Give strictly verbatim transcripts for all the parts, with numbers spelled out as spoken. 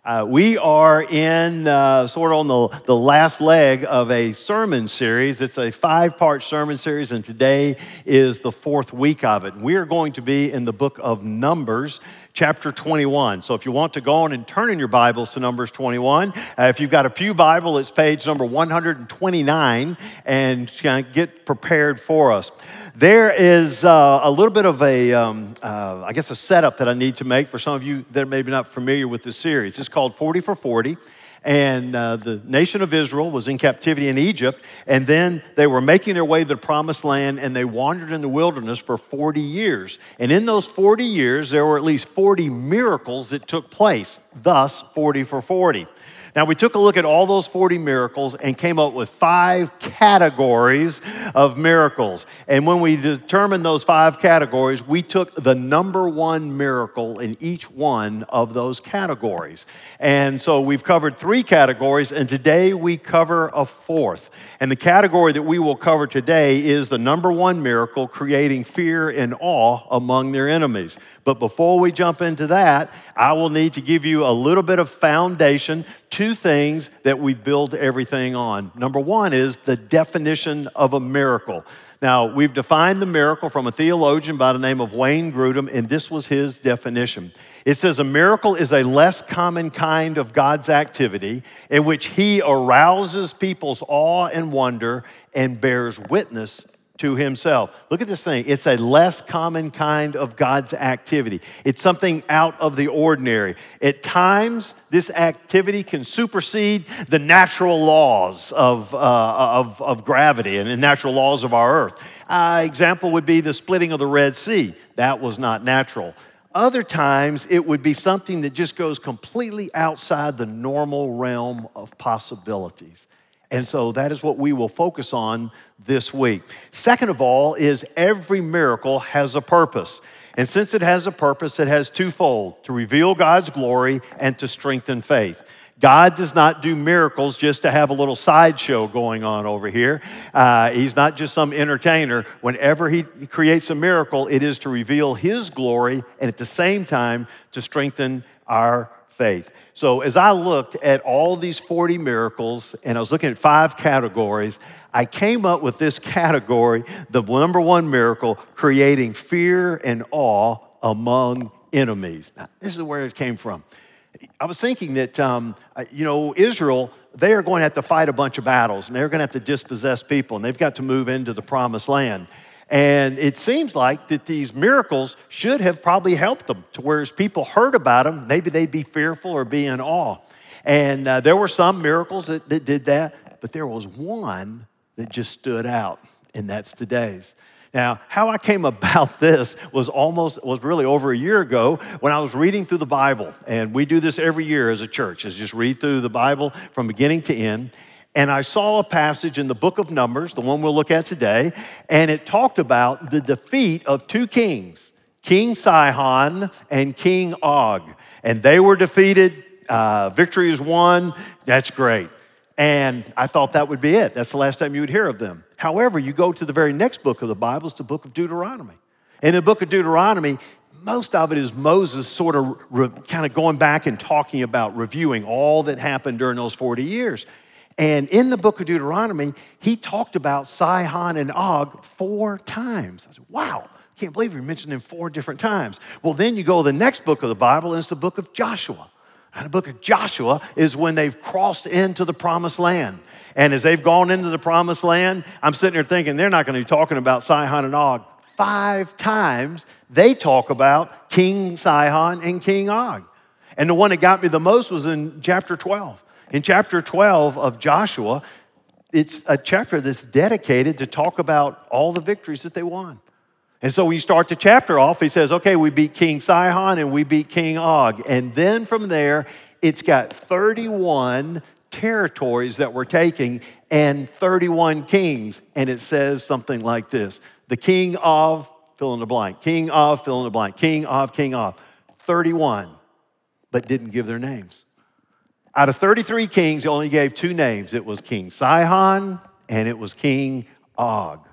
Uh, we are in uh, sort of on the, the last leg of a sermon series. It's a five-part sermon series, and today is the fourth week of it. We are going to be in the book of Numbers, chapter twenty-one. So if you want to go on and turn in your Bibles to Numbers twenty-one, uh, if you've got a pew Bible, it's page number one hundred twenty-nine, and get prepared for us. There is uh, a little bit of a, um, uh, I guess, a setup that I need to make for some of you that are maybe not familiar with this series. It's called forty for forty, and uh, the nation of Israel was in captivity in Egypt, and then they were making their way to the promised land, and they wandered in the wilderness for forty years. And in those forty years, there were at least forty miracles that took place, thus forty for forty. Now, we took a look at all those forty miracles and came up with five categories of miracles. And when we determined those five categories, we took the number one miracle in each one of those categories. And so we've covered three categories, and today we cover a fourth. And the category that we will cover today is the number one miracle, creating fear and awe among their enemies. But before we jump into that, I will need to give you a little bit of foundation, two things that we build everything on. Number one is the definition of a miracle. Now, we've defined the miracle from a theologian by the name of Wayne Grudem, and this was his definition. It says a miracle is a less common kind of God's activity in which he arouses people's awe and wonder and bears witness to himself. Look at this thing. It's a less common kind of God's activity. It's something out of the ordinary. At times, this activity can supersede the natural laws of, uh, of, of gravity and the natural laws of our earth. Uh, example would be the splitting of the Red Sea. That was not natural. Other times, it would be something that just goes completely outside the normal realm of possibilities. And so that is what we will focus on this week. Second of all is every miracle has a purpose. And since it has a purpose, it has twofold: to reveal God's glory and to strengthen faith. God does not do miracles just to have a little sideshow going on over here. Uh, he's not just some entertainer. Whenever he creates a miracle, it is to reveal his glory and at the same time to strengthen our faith. So as I looked at all these forty miracles, and I was looking at five categories, I came up with this category, the number one miracle, creating fear and awe among enemies. Now, this is where it came from. I was thinking that, um, you know, Israel, they are going to have to fight a bunch of battles, and they're going to have to dispossess people, and they've got to move into the promised land. And it seems like that these miracles should have probably helped them to where as people heard about them, maybe they'd be fearful or be in awe. And uh, there were some miracles that, that did that, but there was one that just stood out, and that's today's. Now, how I came about this was almost, was really over a year ago when I was reading through the Bible. And we do this every year as a church, is just read through the Bible from beginning to end. And I saw a passage in the book of Numbers, the one we'll look at today, and it talked about the defeat of two kings, King Sihon and King Og. And they were defeated, uh, victory is won, that's great. And I thought that would be it. That's the last time you would hear of them. However, you go to the very next book of the Bible, it's the book of Deuteronomy. In the book of Deuteronomy, most of it is Moses sort of re- kind of going back and talking about, reviewing all that happened during those forty years. And in the book of Deuteronomy, he talked about Sihon and Og four times. I said, wow, I can't believe he mentioned him four different times. Well, then you go to the next book of the Bible, and it's the book of Joshua. And the book of Joshua is when they've crossed into the promised land. And as they've gone into the promised land, I'm sitting there thinking they're not going to be talking about Sihon and Og. Five times they talk about King Sihon and King Og. And the one that got me the most was in chapter twelve. In chapter twelve of Joshua, it's a chapter that's dedicated to talk about all the victories that they won. And so when you start the chapter off, he says, okay, we beat King Sihon and we beat King Og. And then from there, it's got thirty-one territories that we're taking and thirty-one kings. And it says something like this: the king of, fill in the blank, king of, fill in the blank, king of, king of, thirty-one, but didn't give their names. Out of thirty-three kings, he only gave two names. It was King Sihon and it was King Og.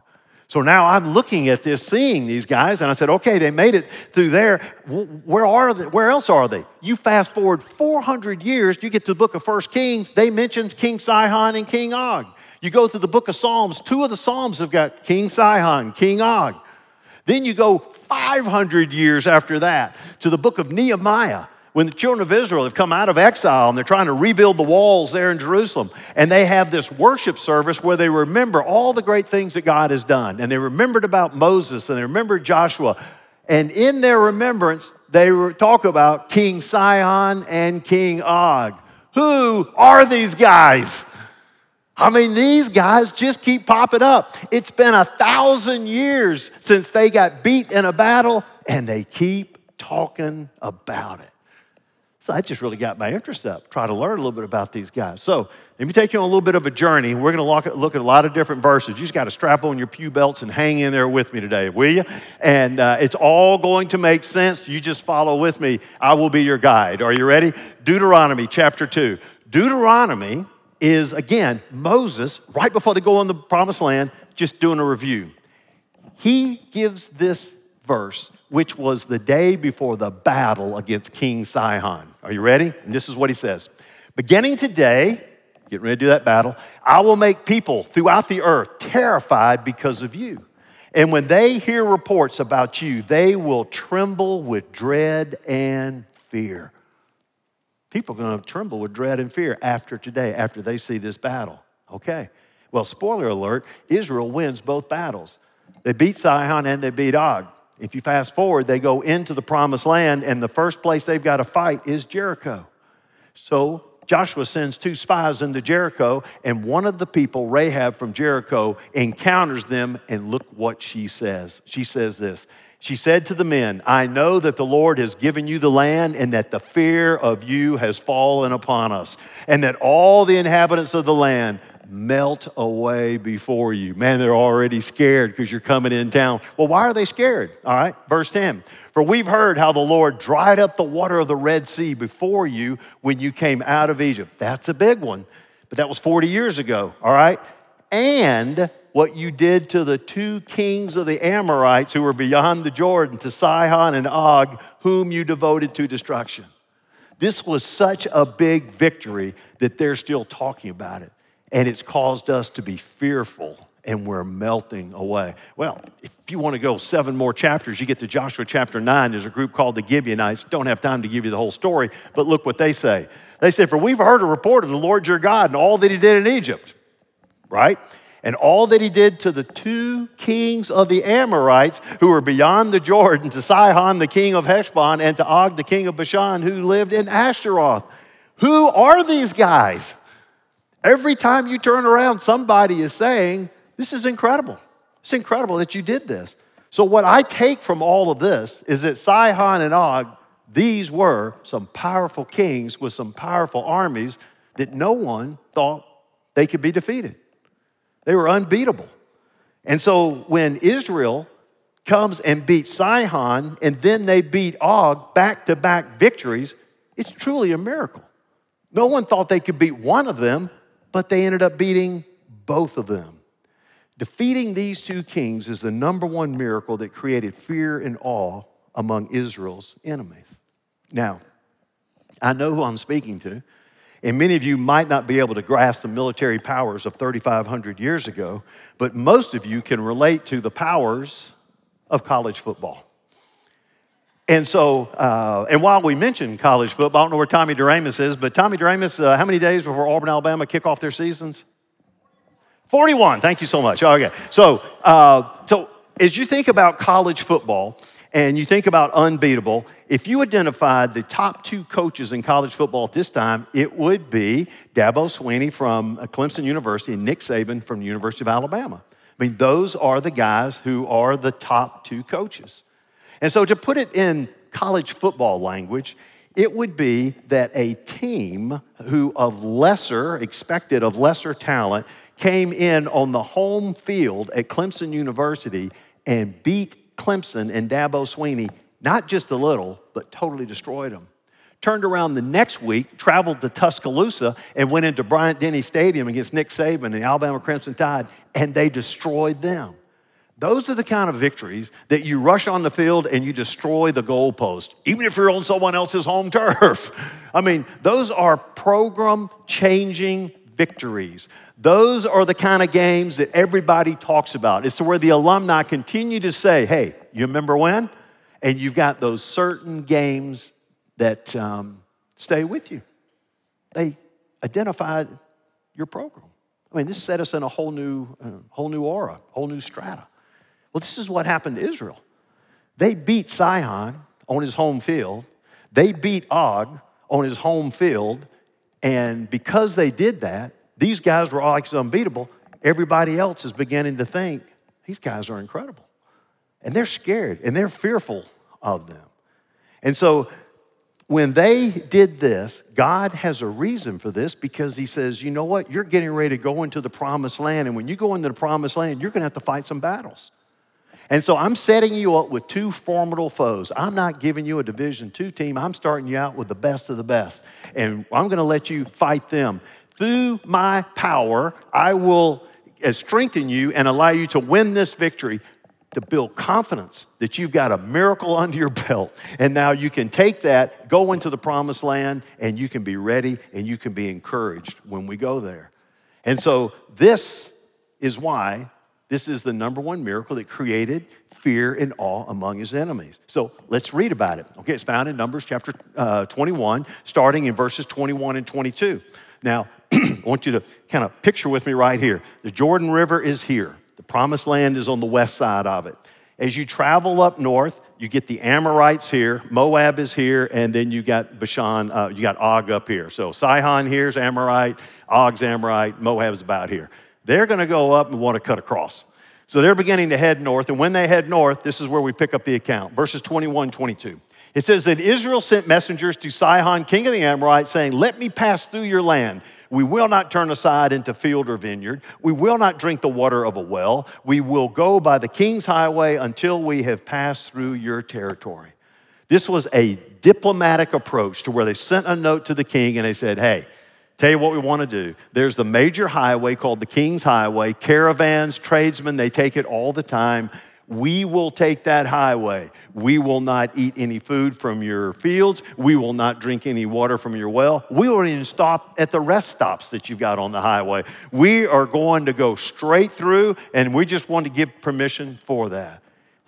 So now I'm looking at this, seeing these guys, and I said, okay, they made it through there. Where are they? Where else are they? You fast forward four hundred years, you get to the book of First Kings, they mention King Sihon and King Og. You go through the book of Psalms, two of the Psalms have got King Sihon, King Og. Then you go five hundred years after that to the book of Nehemiah, when the children of Israel have come out of exile and they're trying to rebuild the walls there in Jerusalem. And they have this worship service where they remember all the great things that God has done. And they remembered about Moses and they remembered Joshua. And in their remembrance, they talk about King Sihon and King Og. Who are these guys? I mean, these guys just keep popping up. It's been a thousand years since they got beat in a battle, and they keep talking about it. So that just really got my interest up, try to learn a little bit about these guys. So let me take you on a little bit of a journey. We're going to look at, look at a lot of different verses. You just got to strap on your pew belts and hang in there with me today, will you? And uh, it's all going to make sense. You just follow with me. I will be your guide. Are you ready? Deuteronomy chapter two. Deuteronomy is, again, Moses, right before they go on the promised land, just doing a review. He gives this verse, which was the day before the battle against King Sihon. Are you ready? And this is what he says. Beginning today, getting ready to do that battle, I will make people throughout the earth terrified because of you. And when they hear reports about you, they will tremble with dread and fear. People are going to tremble with dread and fear after today, after they see this battle. Okay. Well, spoiler alert, Israel wins both battles. They beat Sihon and they beat Og. If you fast forward, they go into the promised land, and the first place they've got to fight is Jericho. So Joshua sends two spies into Jericho, and one of the people, Rahab from Jericho, encounters them, and look what she says. She says this. She said to the men, I know that the Lord has given you the land, and that the fear of you has fallen upon us, and that all the inhabitants of the land melt away before you. Man, they're already scared because you're coming in town. Well, why are they scared? All right, verse ten. For we've heard how the Lord dried up the water of the Red Sea before you when you came out of Egypt. That's a big one, but that was forty years ago, all right? And what you did to the two kings of the Amorites who were beyond the Jordan, to Sihon and Og, whom you devoted to destruction. This was such a big victory that they're still talking about it. And it's caused us to be fearful, and we're melting away. Well, if you want to go seven more chapters, you get to Joshua chapter nine. There's a group called the Gibeonites. Don't have time to give you the whole story, but look what they say. They say, for we've heard a report of the Lord your God and all that he did in Egypt, right? And all that he did to the two kings of the Amorites who were beyond the Jordan, to Sihon, the king of Heshbon, and to Og, the king of Bashan, who lived in Ashtaroth. Who are these guys? Every time you turn around, somebody is saying, this is incredible. It's incredible that you did this. So what I take from all of this is that Sihon and Og, these were some powerful kings with some powerful armies that no one thought they could be defeated. They were unbeatable. And so when Israel comes and beats Sihon and then they beat Og, back-to-back victories, it's truly a miracle. No one thought they could beat one of them, but they ended up beating both of them. Defeating these two kings is the number one miracle that created fear and awe among Israel's enemies. Now, I know who I'm speaking to, and many of you might not be able to grasp the military powers of thirty-five hundred years ago, but most of you can relate to the powers of college football. And so, uh, and while we mention college football, I don't know where Tommy Doremus is, but Tommy Doremus, uh, how many days before Auburn, Alabama kick off their seasons? forty-one, thank you so much. Okay, so, uh, so as you think about college football and you think about unbeatable, if you identified the top two coaches in college football at this time, it would be Dabo Swinney from Clemson University and Nick Saban from the University of Alabama. I mean, those are the guys who are the top two coaches. And so to put it in college football language, it would be that a team who of lesser, expected of lesser talent, came in on the home field at Clemson University and beat Clemson and Dabo Swinney, not just a little, but totally destroyed them. Turned around the next week, traveled to Tuscaloosa, and went into Bryant-Denny Stadium against Nick Saban and the Alabama Crimson Tide, and they destroyed them. Those are the kind of victories that you rush on the field and you destroy the goalpost, even if you're on someone else's home turf. I mean, those are program-changing victories. Those are the kind of games that everybody talks about. It's where the alumni continue to say, hey, you remember when? And you've got those certain games that um, stay with you. They identified your program. I mean, this set us in a whole new, uh, whole new aura, whole new strata. Well, this is what happened to Israel. They beat Sihon on his home field. They beat Og on his home field. And because they did that, these guys were all like unbeatable. Everybody else is beginning to think, these guys are incredible. And they're scared and they're fearful of them. And so when they did this, God has a reason for this because he says, you know what? You're getting ready to go into the promised land. And when you go into the promised land, you're going to have to fight some battles. And so I'm setting you up with two formidable foes. I'm not giving you a Division two team. I'm starting you out with the best of the best. And I'm going to let you fight them. Through my power, I will strengthen you and allow you to win this victory, to build confidence that you've got a miracle under your belt. And now you can take that, go into the promised land, and you can be ready and you can be encouraged when we go there. And so this is why this is the number one miracle that created fear and awe among his enemies. So let's read about it. Okay, it's found in Numbers chapter uh, twenty-one, starting in verses twenty-one and twenty-two. Now, I want you to kind of picture with me right here. The Jordan River is here. The promised land is on the west side of it. As you travel up north, you get the Amorites here, Moab is here, and then you got Bashan, uh, you got Og up here. So Sihon here's Amorite, Og's Amorite, Moab's about here. They're going to go up and want to cut across. So they're beginning to head north, and when they head north, this is where we pick up the account, verses twenty-one, twenty-two. It says that Israel sent messengers to Sihon, king of the Amorites, saying, let me pass through your land. We will not turn aside into field or vineyard. We will not drink the water of a well. We will go by the king's highway until we have passed through your territory. This was a diplomatic approach to where they sent a note to the king and they said, hey, tell you what we want to do. There's the major highway called the King's Highway. Caravans, tradesmen, they take it all the time. We will take that highway. We will not eat any food from your fields. We will not drink any water from your well. We won't even stop at the rest stops that you've got on the highway. We are going to go straight through, and we just want to give permission for that.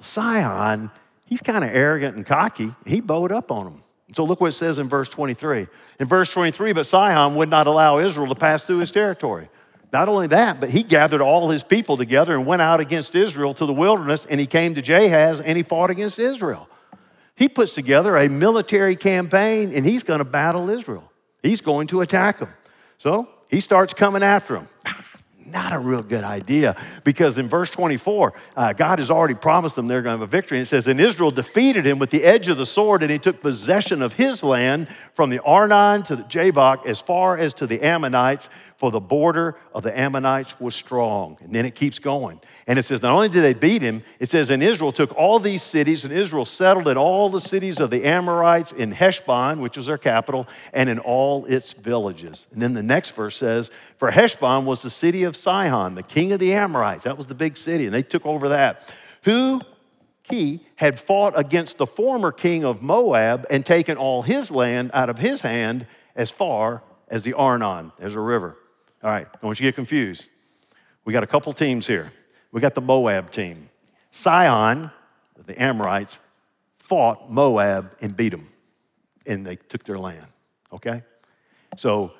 Sihon, he's kind of arrogant and cocky. He bowed up on him. So look what it says in verse twenty-three. In verse twenty-three, but Sihon would not allow Israel to pass through his territory. Not only that, but he gathered all his people together and went out against Israel to the wilderness, and he came to Jahaz and he fought against Israel. He puts together a military campaign, and he's going to battle Israel. He's going to attack them. So he starts coming after them. Not a real good idea, because in verse twenty-four, uh, God has already promised them they're going to have a victory. And it says, and Israel defeated him with the edge of the sword, and he took possession of his land from the Arnon to the Jabbok as far as to the Ammonites, for the border of the Ammonites was strong. And then it keeps going. And it says, not only did they beat him, it says, and Israel took all these cities, and Israel settled in all the cities of the Amorites in Heshbon, which was their capital, and in all its villages. And then the next verse says, for Heshbon was the city of Sihon, the king of the Amorites. That was the big city, and they took over that. Who, he, had fought against the former king of Moab and taken all his land out of his hand as far as the Arnon. There's a river. All right, don't you get confused. We got a couple teams here. We got the Moab team. Sihon, the Amorites, fought Moab and beat them, and they took their land, okay? So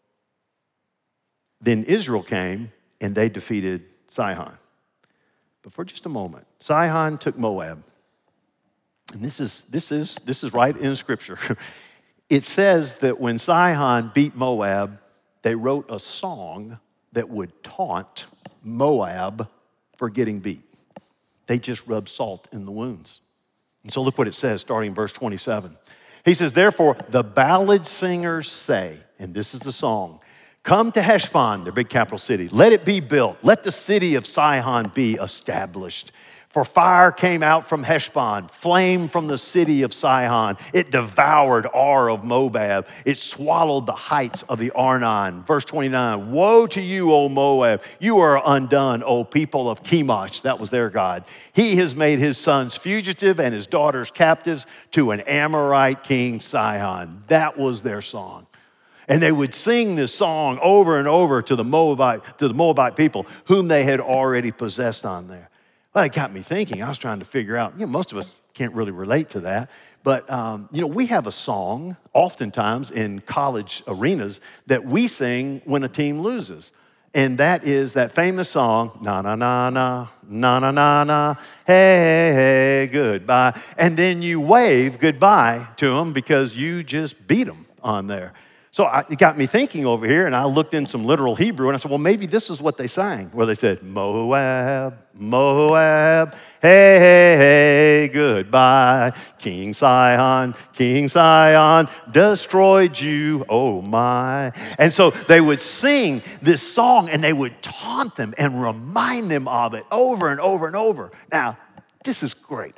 then Israel came, and they defeated Sihon. But for just a moment, Sihon took Moab, and this is, this is, this is right in Scripture. It says that when Sihon beat Moab, they wrote a song that would taunt Moab for getting beat. They just rubbed salt in the wounds. And so look what it says, starting in verse twenty-seven. He says, therefore, the ballad singers say, and this is the song, come to Heshbon, their big capital city. Let it be built. Let the city of Sihon be established. For For fire came out from Heshbon, flame from the city of Sihon. It devoured Ar of Moab. It swallowed the heights of the Arnon. Verse twenty-nine, woe to you, O Moab. You are undone, O people of Chemosh. That was their God. He has made his sons fugitive and his daughters captives to an Amorite king, Sihon. That was their song. And they would sing this song over and over to the Moabite, to the Moabite people whom they had already possessed on there. Well, it got me thinking. I was trying to figure out, you know, most of us can't really relate to that. But, um, you know, we have a song oftentimes in college arenas that we sing when a team loses. And that is that famous song, na, na, na, na, na, na, na, na, hey, hey, goodbye. And then you wave goodbye to them because you just beat them on there. So I, it got me thinking over here, and I looked in some literal Hebrew, and I said, well, maybe this is what they sang, where they said, Moab, Moab, hey, hey, hey, goodbye. King Sihon, King Sihon, destroyed you, oh my. And so they would sing this song, and they would taunt them and remind them of it over and over and over. Now, this is great.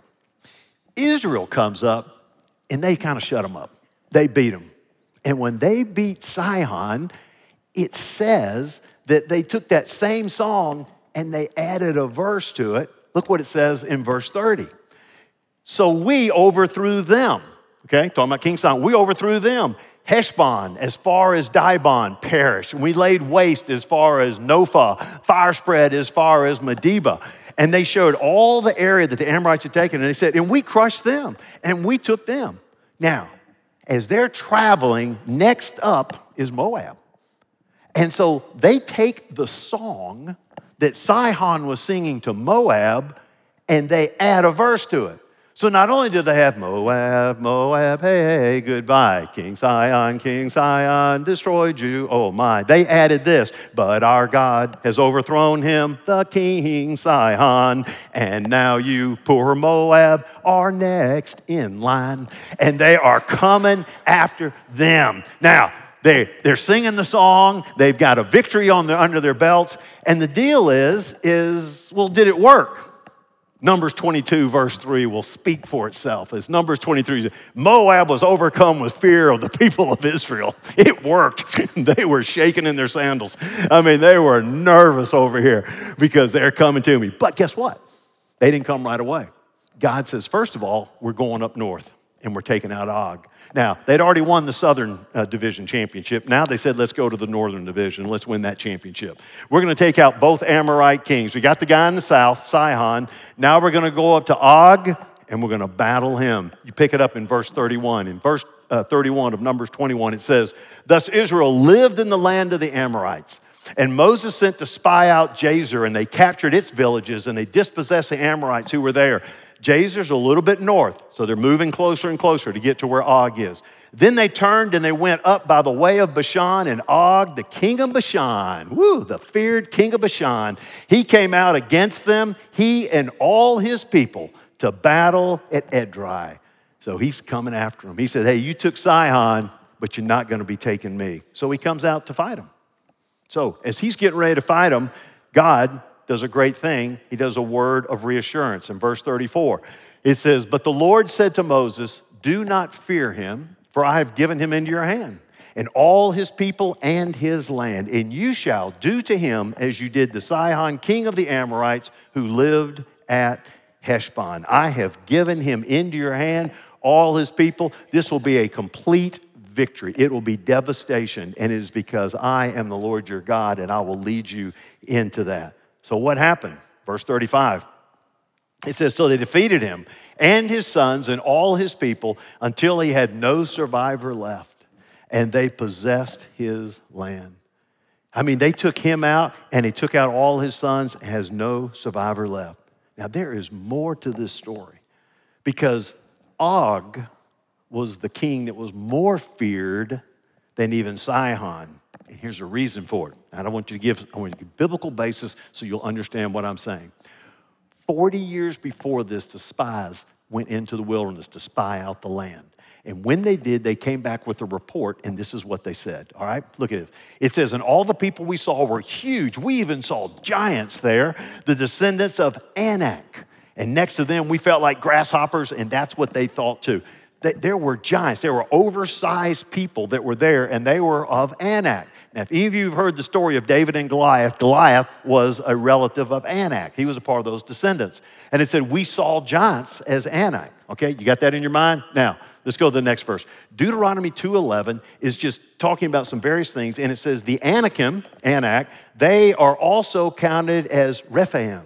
Israel comes up, and they kind of shut them up. They beat them. And when they beat Sihon, it says that they took that same song and they added a verse to it. Look what it says in verse thirty. So we overthrew them. Okay, talking about King Sihon. We overthrew them. Heshbon, as far as Dibon, perished. We laid waste as far as Nophah. Fire spread as far as Medeba. And they showed all the area that the Amorites had taken. And they said, and we crushed them. And we took them. Now, as they're traveling, next up is Moab. And so they take the song that Sihon was singing to Moab and they add a verse to it. So not only do they have Moab, Moab, hey, hey, goodbye. King Sihon, King Sihon, destroyed you, oh my. They added this, but our God has overthrown him, the King Sihon. And now you, poor Moab, are next in line. And they are coming after them. Now, they, they're singing the song. They've got a victory on their, under their belts. And the deal is, is, well, did it work? Numbers twenty-two, verse three will speak for itself. As Numbers twenty-three, Moab was overcome with fear of the people of Israel. It worked. They were shaking in their sandals. I mean, they were nervous over here because they're coming to me. But guess what? They didn't come right away. God says, first of all, we're going up north and we're taking out Og. Now, they'd already won the Southern uh, Division championship. Now they said, let's go to the Northern Division. Let's win that championship. We're going to take out both Amorite kings. We got the guy in the south, Sihon. Now we're going to go up to Og, and we're going to battle him. You pick it up in verse thirty-one. In verse uh, thirty-one of Numbers twenty-one, it says, thus Israel lived in the land of the Amorites. And Moses sent to spy out Jazer, and they captured its villages, and they dispossessed the Amorites who were there. Jazer's a little bit north, so they're moving closer and closer to get to where Og is. Then they turned and they went up by the way of Bashan, and Og, the king of Bashan, woo, the feared king of Bashan, he came out against them, he and all his people, to battle at Edrei. So he's coming after them. He said, hey, you took Sihon, but you're not going to be taking me. So he comes out to fight him. So as he's getting ready to fight him, God does a great thing. He does a word of reassurance. In verse thirty-four, it says, but the Lord said to Moses, do not fear him, for I have given him into your hand, and all his people and his land. And you shall do to him as you did to Sihon, king of the Amorites, who lived at Heshbon. I have given him into your hand, all his people. This will be a complete victory. It will be devastation, and it is because I am the Lord your God, and I will lead you into that. So what happened? Verse thirty-five, it says, so they defeated him and his sons and all his people until he had no survivor left, and they possessed his land. I mean, they took him out, and he took out all his sons and has no survivor left. Now, there is more to this story because Og was the king that was more feared than even Sihon. And here's a reason for it. I don't want you to give, I want you to give biblical basis so you'll understand what I'm saying. Forty years before this, the spies went into the wilderness to spy out the land. And when they did, they came back with a report, and this is what they said. All right, look at it. It says, and all the people we saw were huge. We even saw giants there, the descendants of Anak. And next to them, we felt like grasshoppers, and that's what they thought too. There were giants. There were oversized people that were there, and they were of Anak. Now, if any of you have heard the story of David and Goliath, Goliath was a relative of Anak. He was a part of those descendants. And it said, we saw giants as Anak. Okay, you got that in your mind? Now, let's go to the next verse. Deuteronomy two eleven is just talking about some various things, and it says, the Anakim, Anak, they are also counted as Rephaim.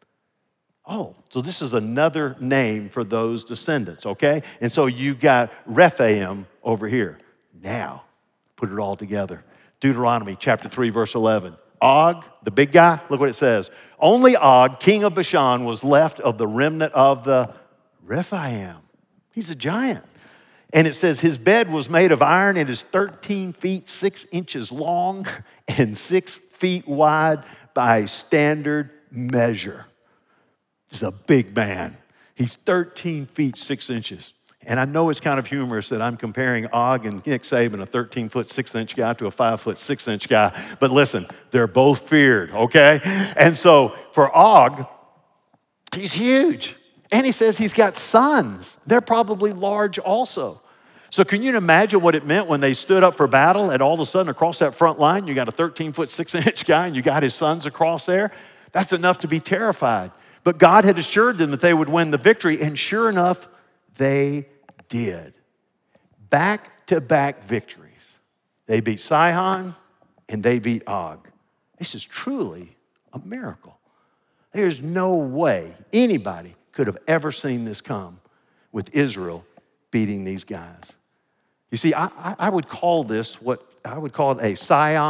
Oh, so this is another name for those descendants, okay? And so you got Rephaim over here. Now, put it all together. Deuteronomy chapter three, verse eleven. Og, the big guy, look what it says. Only Og, king of Bashan, was left of the remnant of the Rephaim. He's a giant. And it says his bed was made of iron. It is thirteen feet, six inches long and six feet wide by standard measure. He's a big man. He's thirteen feet, six inches. And I know it's kind of humorous that I'm comparing Og and Nick Saban, a thirteen foot, six inch guy, to a five foot, six inch guy. But listen, they're both feared, okay? And so for Og, he's huge. And he says he's got sons. They're probably large also. So can you imagine what it meant when they stood up for battle and all of a sudden across that front line, you got a thirteen foot, six inch guy and you got his sons across there? That's enough to be terrified. But God had assured them that they would win the victory, and sure enough, they did. Back-to-back victories. They beat Sihon, and they beat Og. This is truly a miracle. There's no way anybody could have ever seen this come with Israel beating these guys. You see, I, I would call this what I would call it a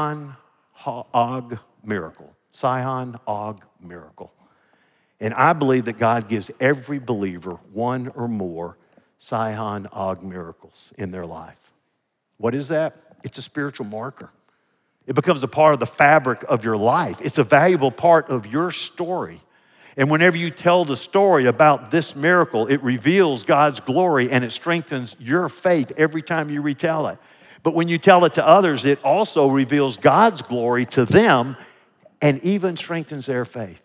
Sihon-Og miracle. Sihon-Og miracle. And I believe that God gives every believer one or more Sihon-Og miracles in their life. What is that? It's a spiritual marker. It becomes a part of the fabric of your life. It's a valuable part of your story. And whenever you tell the story about this miracle, it reveals God's glory and it strengthens your faith every time you retell it. But when you tell it to others, it also reveals God's glory to them and even strengthens their faith.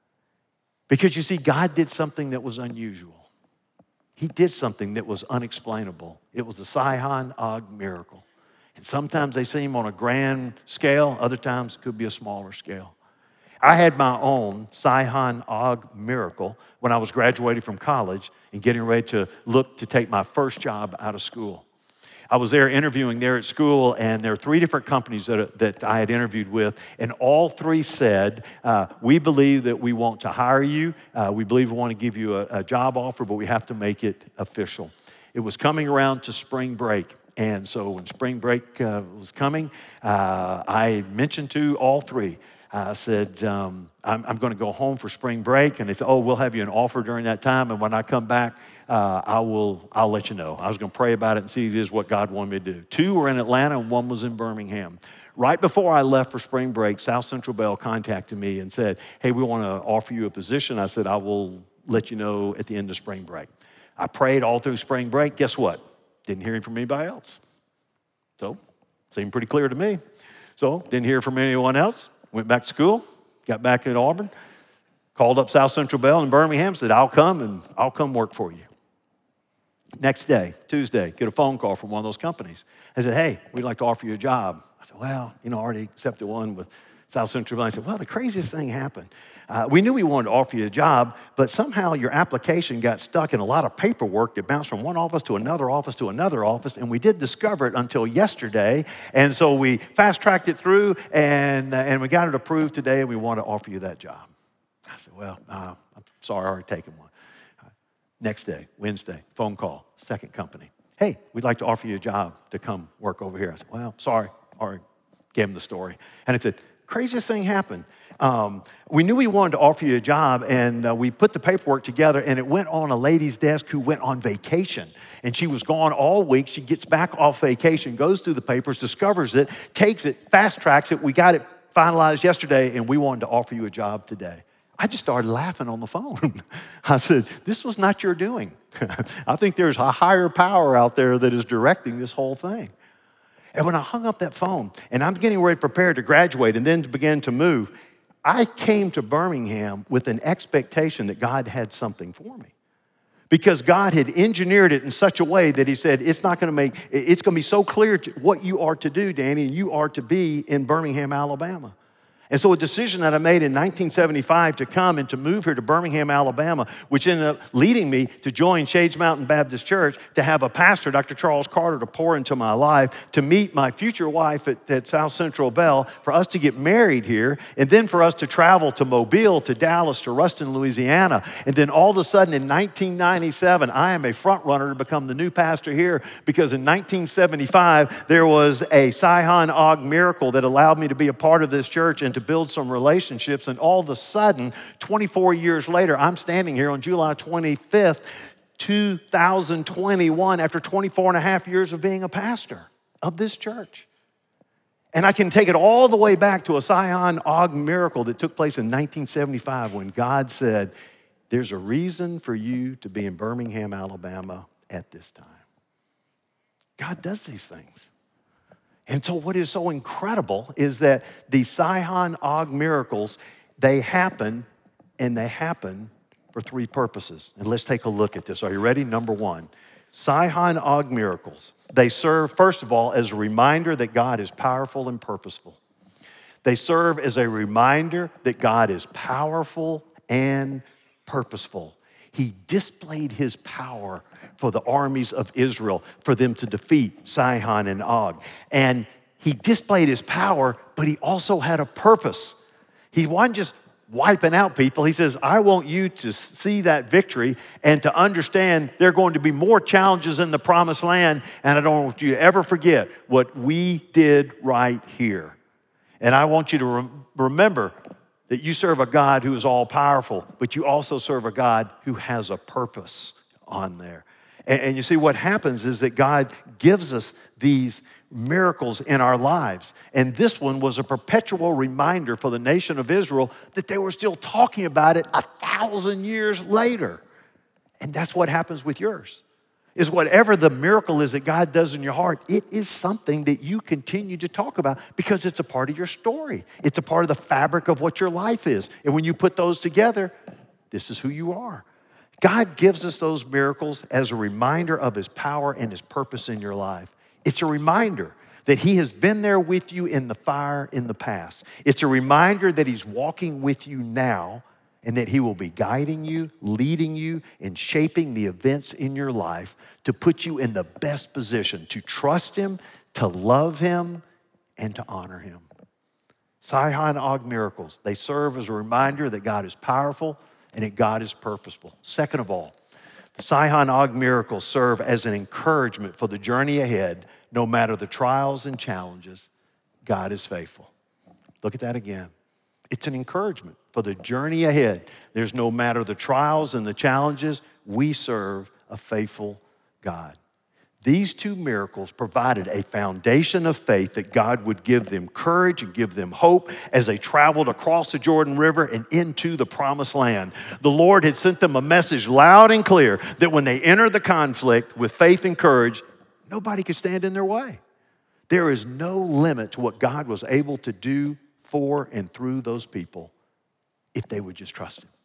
Because you see, God did something that was unusual. He did something that was unexplainable. It was a Sihon-Og miracle. And sometimes they seem on a grand scale, other times it could be a smaller scale. I had my own Sihon-Og miracle when I was graduating from college and getting ready to look to take my first job out of school. I was there interviewing there at school, and there were three different companies that, that I had interviewed with, and all three said, uh, we believe that we want to hire you. Uh, we believe we want to give you a, a job offer, but we have to make it official. It was coming around to spring break. And so when spring break uh, was coming, uh, I mentioned to all three, I said, um, I'm, I'm going to go home for spring break. And they said, oh, we'll have you an offer during that time. And when I come back, uh, I will, I'll let you know. I was going to pray about it and see if it is what God wanted me to do. Two were in Atlanta and one was in Birmingham. Right before I left for spring break, South Central Bell contacted me and said, hey, we want to offer you a position. I said, I will let you know at the end of spring break. I prayed all through spring break. Guess what? Didn't hear from anybody else. So, seemed pretty clear to me. So, didn't hear from anyone else. Went back to school, got back at Auburn, called up South Central Bell in Birmingham, said, I'll come and I'll come work for you. Next day, Tuesday, get a phone call from one of those companies. I said, hey, we'd like to offer you a job. I said, well, you know, I already accepted one with South Central Bell. I said, well, the craziest thing happened. Uh, we knew we wanted to offer you a job, but somehow your application got stuck in a lot of paperwork that bounced from one office to another office to another office, and we didn't discover it until yesterday, and so we fast-tracked it through, and, uh, and we got it approved today, and we want to offer you that job. I said, well, uh, I'm sorry, I already taken one. Uh, next day, Wednesday, phone call, second company. Hey, we'd like to offer you a job to come work over here. I said, well, sorry, already gave them the story. And it said, craziest thing happened. Um, we knew we wanted to offer you a job, and uh, we put the paperwork together, and it went on a lady's desk who went on vacation. And she was gone all week. She gets back off vacation, goes through the papers, discovers it, takes it, fast-tracks it. We got it finalized yesterday, and we wanted to offer you a job today. I just started laughing on the phone. I said, this was not your doing. I think there's a higher power out there that is directing this whole thing. And when I hung up that phone, and I'm getting ready to prepare to graduate and then to begin to move, I came to Birmingham with an expectation that God had something for me. Because God had engineered it in such a way that he said, it's not gonna make, it's gonna be so clear to what you are to do, Danny, and you are to be in Birmingham, Alabama. And so a decision that I made in nineteen seventy-five to come and to move here to Birmingham, Alabama, which ended up leading me to join Shades Mountain Baptist Church, to have a pastor, Doctor Charles Carter, to pour into my life, to meet my future wife at, at South Central Bell, for us to get married here, and then for us to travel to Mobile, to Dallas, to Ruston, Louisiana. And then all of a sudden in nineteen ninety-seven, I am a front runner to become the new pastor here, because in nineteen seventy-five, there was a Sihon Og miracle that allowed me to be a part of this church and to build some relationships. And all of a sudden, twenty-four years later, I'm standing here on July twenty-fifth, two thousand twenty-one, after twenty-four and a half years of being a pastor of this church. And I can take it all the way back to a Sihon Og miracle that took place in nineteen seventy-five, when God said, there's a reason for you to be in Birmingham, Alabama at this time. God does these things. And so what is so incredible is that the Sihon Og miracles, they happen, and they happen for three purposes. And let's take a look at this. Are you ready? Number one, Sihon Og miracles. They serve, first of all, as a reminder that God is powerful and purposeful. They serve as a reminder that God is powerful and purposeful. He displayed his power for the armies of Israel, for them to defeat Sihon and Og. And he displayed his power, but he also had a purpose. He wasn't just wiping out people. He says, I want you to see that victory and to understand there are going to be more challenges in the promised land, and I don't want you to ever forget what we did right here. And I want you to re- remember that you serve a God who is all-powerful, but you also serve a God who has a purpose on there. And, and you see, what happens is that God gives us these miracles in our lives. And this one was a perpetual reminder for the nation of Israel that they were still talking about it a thousand years later. And that's what happens with yours. Is whatever the miracle is that God does in your heart, it is something that you continue to talk about because it's a part of your story. It's a part of the fabric of what your life is. And when you put those together, this is who you are. God gives us those miracles as a reminder of his power and his purpose in your life. It's a reminder that he has been there with you in the fire in the past. It's a reminder that he's walking with you now, and that he will be guiding you, leading you, and shaping the events in your life to put you in the best position to trust him, to love him, and to honor him. Sihon Og miracles, they serve as a reminder that God is powerful and that God is purposeful. Second of all, the Sihon Og miracles serve as an encouragement for the journey ahead. No matter the trials and challenges, God is faithful. Look at that again. It's an encouragement for the journey ahead. There's no matter the trials and the challenges, we serve a faithful God. These two miracles provided a foundation of faith that God would give them courage and give them hope as they traveled across the Jordan River and into the promised land. The Lord had sent them a message loud and clear that when they entered the conflict with faith and courage, nobody could stand in their way. There is no limit to what God was able to do for and through those people if they would just trust him.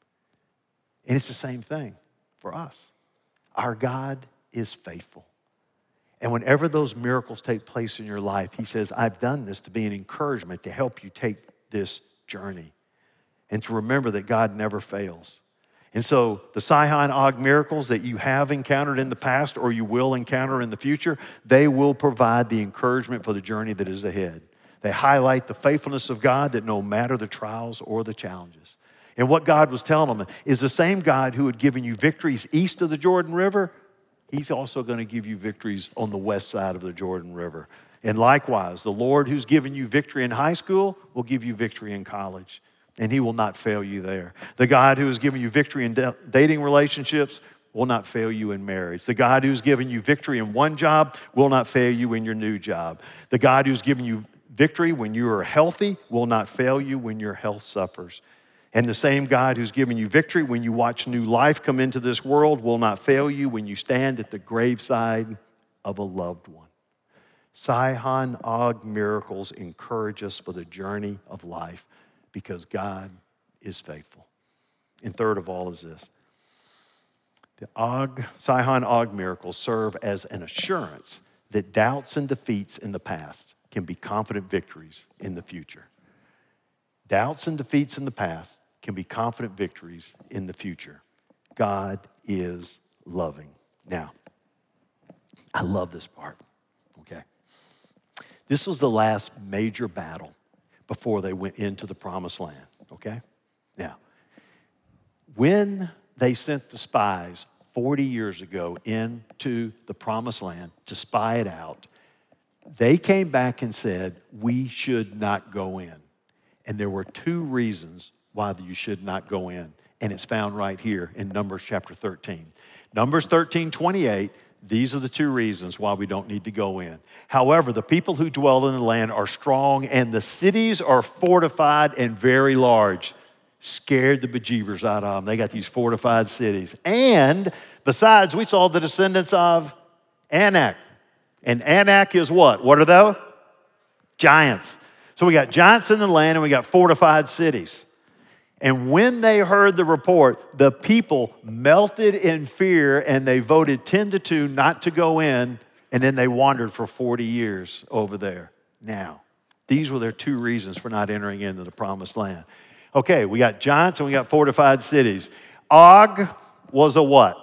And it's the same thing for us. Our God is faithful. And whenever those miracles take place in your life, he says, I've done this to be an encouragement to help you take this journey and to remember that God never fails. And so the Sihon Og miracles that you have encountered in the past or you will encounter in the future, they will provide the encouragement for the journey that is ahead. They highlight the faithfulness of God that no matter the trials or the challenges. And what God was telling them is the same God who had given you victories east of the Jordan River, he's also going to give you victories on the west side of the Jordan River. And likewise, the Lord who's given you victory in high school will give you victory in college. And he will not fail you there. The God who has given you victory in dating relationships will not fail you in marriage. The God who's given you victory in one job will not fail you in your new job. The God who's given you victory when you are healthy will not fail you when your health suffers. And the same God who's given you victory when you watch new life come into this world will not fail you when you stand at the graveside of a loved one. Sihon Og miracles encourage us for the journey of life. because God is faithful. And third of all is this. The Og, Sihon Og miracles serve as an assurance that doubts and defeats in the past can be confident victories in the future. Doubts and defeats in the past can be confident victories in the future. God is loving. Now, I love this part, okay? This was the last major battle before they went into the promised land, okay? Now, when they sent the spies forty years ago into the promised land to spy it out, they came back and said, we should not go in. And there were two reasons why you should not go in. And it's found right here in Numbers chapter thirteen. Numbers thirteen twenty-eight, these are the two reasons why we don't need to go in. However, the people who dwell in the land are strong, and the cities are fortified and very large. Scared the bejeebers out of them. They got these fortified cities. And besides, we saw the descendants of Anak. And Anak is what? What are those? Giants. So we got giants in the land and we got fortified cities. And when they heard the report, the people melted in fear and they voted ten to two not to go in, and then they wandered for forty years over there. Now, these were their two reasons for not entering into the promised land. Okay, we got giants and we got fortified cities. Og was a what?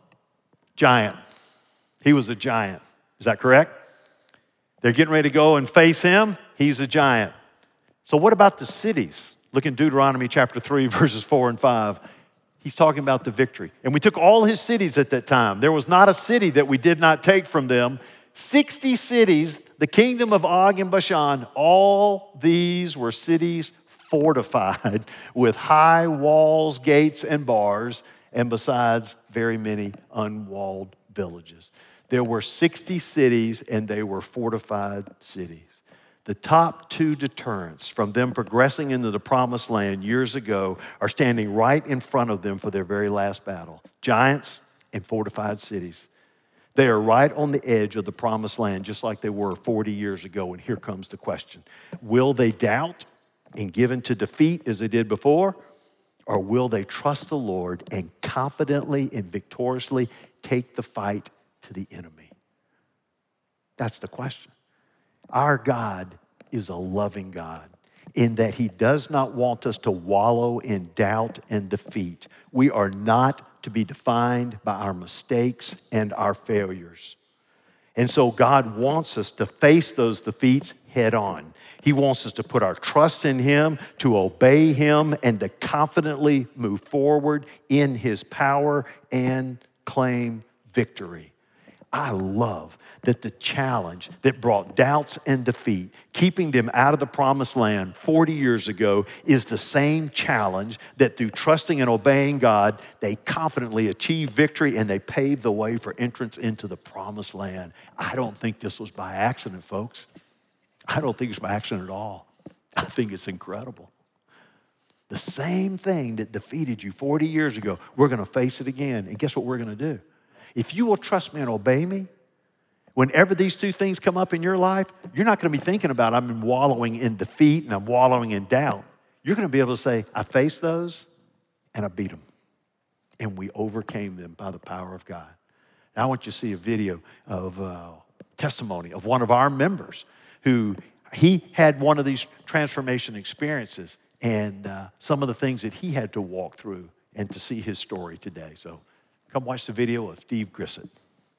Giant. He was a giant. Is that correct? They're getting ready to go and face him. He's a giant. So what about the cities? Look in Deuteronomy chapter three, verses four and five. He's talking about the victory. And we took all his cities at that time. There was not a city that we did not take from them. sixty cities, the kingdom of Og and Bashan, all these were cities fortified with high walls, gates, and bars, and besides, very many unwalled villages. There were sixty cities, and they were fortified cities. The top two deterrents from them progressing into the promised land years ago are standing right in front of them for their very last battle. Giants and fortified cities. They are right on the edge of the promised land, just like they were forty years ago. And here comes the question. Will they doubt and give in to defeat as they did before? Or will they trust the Lord and confidently and victoriously take the fight to the enemy? That's the question. Our God is a loving God in that he does not want us to wallow in doubt and defeat. We are not to be defined by our mistakes and our failures. And so God wants us to face those defeats head on. He wants us to put our trust in him, to obey him, and to confidently move forward in his power and claim victory. I love that the challenge that brought doubts and defeat, keeping them out of the promised land forty years ago, is the same challenge that through trusting and obeying God, they confidently achieved victory and they paved the way for entrance into the promised land. I don't think this was by accident, folks. I don't think it's by accident at all. I think it's incredible. The same thing that defeated you forty years ago, we're going to face it again. And guess what we're going to do? If you will trust me and obey me, whenever these two things come up in your life, you're not going to be thinking about, I'm wallowing in defeat and I'm wallowing in doubt. You're going to be able to say, I faced those and I beat them. And we overcame them by the power of God. Now I want you to see a video of uh, testimony of one of our members who he had one of these transformation experiences and uh, some of the things that he had to walk through and to see his story today. So come watch the video of Steve Grissett.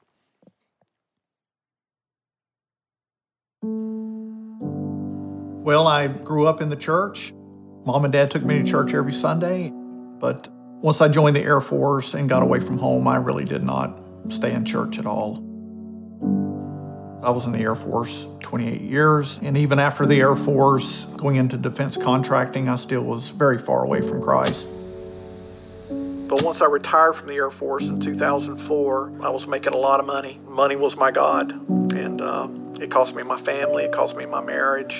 Well, I grew up in the church. Mom and Dad took me to church every Sunday. But once I joined the Air Force and got away from home, I really did not stay in church at all. I was in the Air Force twenty-eight years, and even after the Air Force, going into defense contracting, I still was very far away from Christ. But once I retired from the Air Force in two thousand four, I was making a lot of money. Money was my God, and uh, it cost me my family, it cost me my marriage.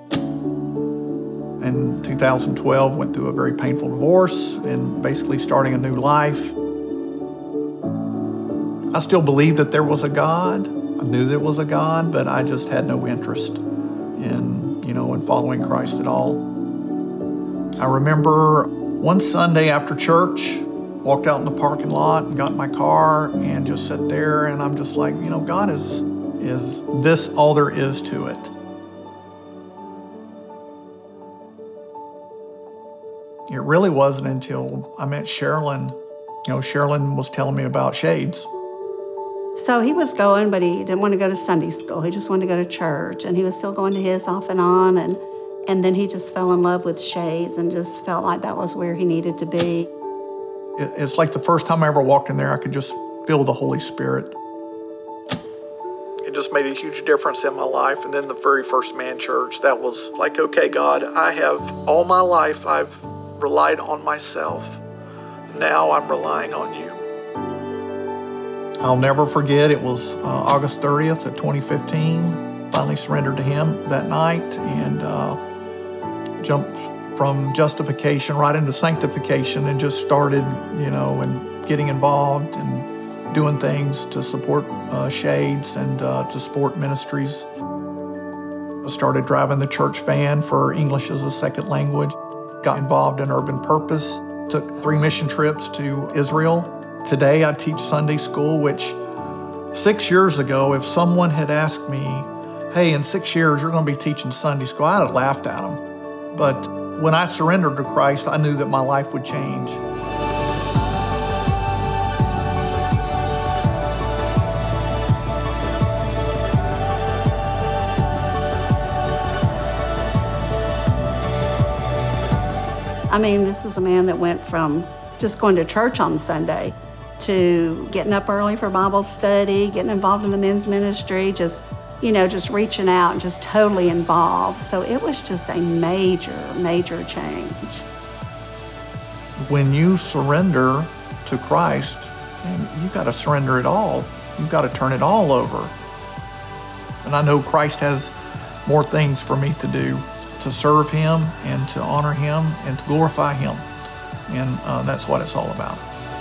In two thousand twelve, went through a very painful divorce and basically starting a new life. I still believed that there was a God. I knew there was a God, but I just had no interest in, you know, in following Christ at all. I remember one Sunday after church, walked out in the parking lot and got in my car and just sat there, and I'm just like, you know, God, is, is this all there is to it? It really wasn't until I met Sherilyn. You know, Sherilyn was telling me about Shades. So he was going, but he didn't want to go to Sunday school. He just wanted to go to church, and he was still going to his off and on, and and then he just fell in love with Shades and just felt like that was where he needed to be. It's like the first time I ever walked in there, I could just feel the Holy Spirit. It just made a huge difference in my life. And then the very first man church, that was like, okay, God, I have all my life, I've relied on myself. Now I'm relying on you. I'll never forget, it was uh, August thirtieth of twenty fifteen. Finally surrendered to him that night and uh, jumped from justification right into sanctification and just started, you know, and getting involved and doing things to support uh, Shades and uh, to support ministries. I started driving the church van for English as a second language, got involved in Urban Purpose, took three mission trips to Israel. Today I teach Sunday school, which six years ago, if someone had asked me, hey, in six years you're going to be teaching Sunday school, I'd have laughed at them. But when I surrendered to Christ, I knew that my life would change. I mean, this is a man that went from just going to church on Sunday to getting up early for Bible study, getting involved in the men's ministry, just, you know, just reaching out and just totally involved. So it was just a major, major change. When you surrender to Christ, and you got to surrender it all. You've got to turn it all over. And I know Christ has more things for me to do, to serve him and to honor him and to glorify him. And uh, that's what it's all about.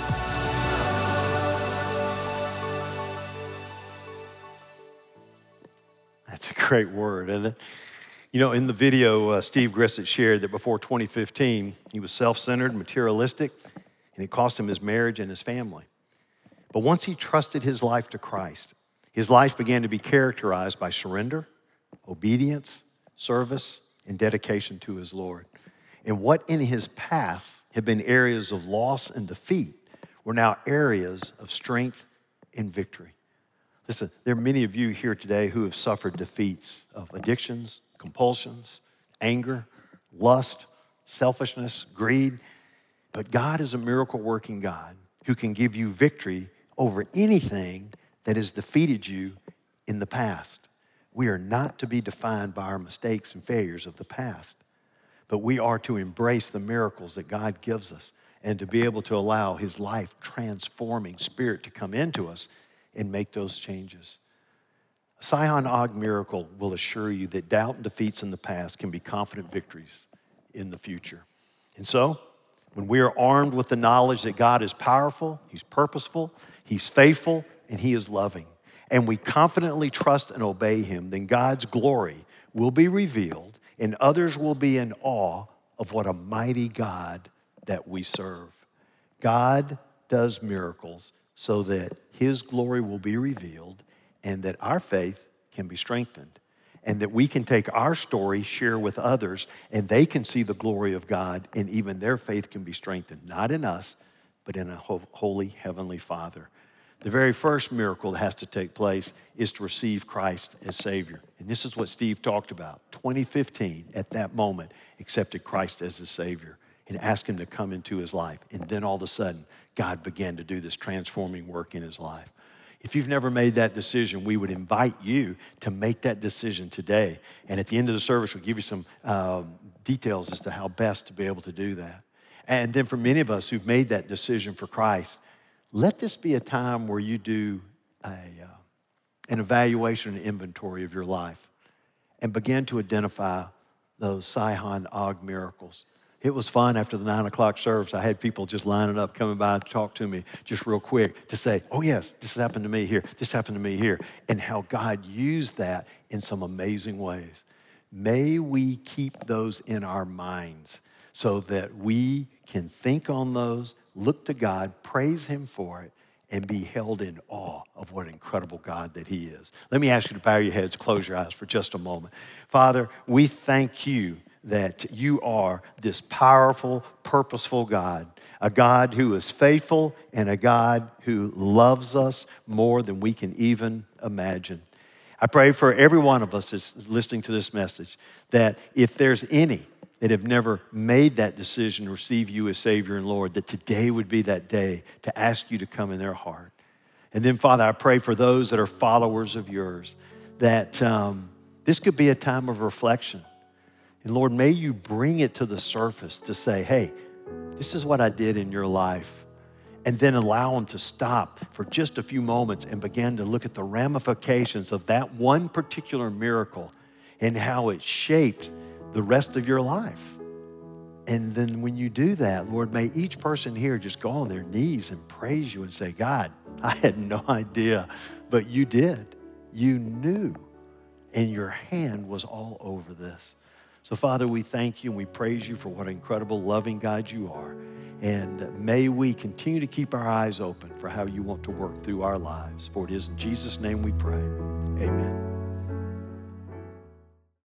That's a great word, isn't it? You know, in the video, uh, Steve Grissett shared that before twenty fifteen, he was self-centered, materialistic, and it cost him his marriage and his family. But once he trusted his life to Christ, his life began to be characterized by surrender, obedience, service, and dedication to his Lord. And what in his past had been areas of loss and defeat were now areas of strength and victory. Listen, there are many of you here today who have suffered defeats of addictions, compulsions, anger, lust, selfishness, greed. But God is a miracle-working God who can give you victory over anything that has defeated you in the past. We are not to be defined by our mistakes and failures of the past, but we are to embrace the miracles that God gives us and to be able to allow his life-transforming spirit to come into us and make those changes. A Sihon Og miracle will assure you that doubt and defeats in the past can be confident victories in the future. And so, when we are armed with the knowledge that God is powerful, he's purposeful, he's faithful, and he is loving, and we confidently trust and obey him, then God's glory will be revealed and others will be in awe of what a mighty God that we serve. God does miracles so that his glory will be revealed and that our faith can be strengthened and that we can take our story, share with others, and they can see the glory of God and even their faith can be strengthened, not in us, but in a holy heavenly Father. The very first miracle that has to take place is to receive Christ as Savior. And this is what Steve talked about. twenty fifteen, at that moment, accepted Christ as his Savior and asked him to come into his life. And then all of a sudden, God began to do this transforming work in his life. If you've never made that decision, we would invite you to make that decision today. And at the end of the service, we'll give you some um, details as to how best to be able to do that. And then for many of us who've made that decision for Christ, let this be a time where you do a, uh, an evaluation and inventory of your life and begin to identify those Sihon Og miracles. It was fun after the nine o'clock service. I had people just lining up, coming by to talk to me just real quick to say, oh yes, this happened to me here, this happened to me here, and how God used that in some amazing ways. May we keep those in our minds so that we can think on those, look to God, praise him for it, and be held in awe of what an incredible God that he is. Let me ask you to bow your heads, close your eyes for just a moment. Father, we thank you that you are this powerful, purposeful God, a God who is faithful and a God who loves us more than we can even imagine. I pray for every one of us that's listening to this message that if there's any that have never made that decision to receive you as Savior and Lord, that today would be that day to ask you to come in their heart. And then, Father, I pray for those that are followers of yours, that um, this could be a time of reflection. And Lord, may you bring it to the surface to say, hey, this is what I did in your life. And then allow them to stop for just a few moments and begin to look at the ramifications of that one particular miracle and how it shaped the rest of your life. And then when you do that, Lord, may each person here just go on their knees and praise you and say, God, I had no idea, but you did. You knew, and your hand was all over this. So, Father, we thank you and we praise you for what an incredible, loving God you are. And may we continue to keep our eyes open for how you want to work through our lives. For it is in Jesus' name we pray. Amen.